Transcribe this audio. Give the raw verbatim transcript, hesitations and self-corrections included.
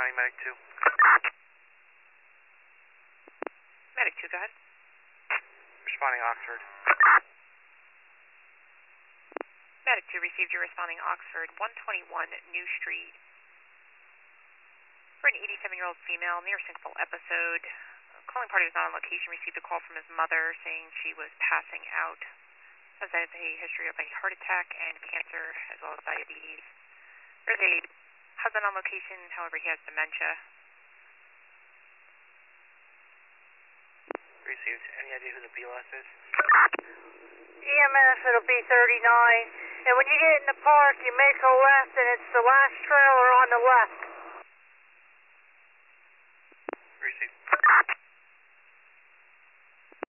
County, Medic two. Medic two, go ahead. Responding Oxford. Medic two received your responding Oxford, one twenty-one New Street. For an eighty-seven-year-old female, near syncopal episode. Calling party was not on location, received a call from his mother saying she was passing out. Has a history of a heart attack and cancer, as well as diabetes. There's a husband on location, however, he has dementia. Received. Any idea who the B L S is? E M S, it'll be thirty-nine. And when you get in the park, you make a left, and it's the last trailer on the left. Received.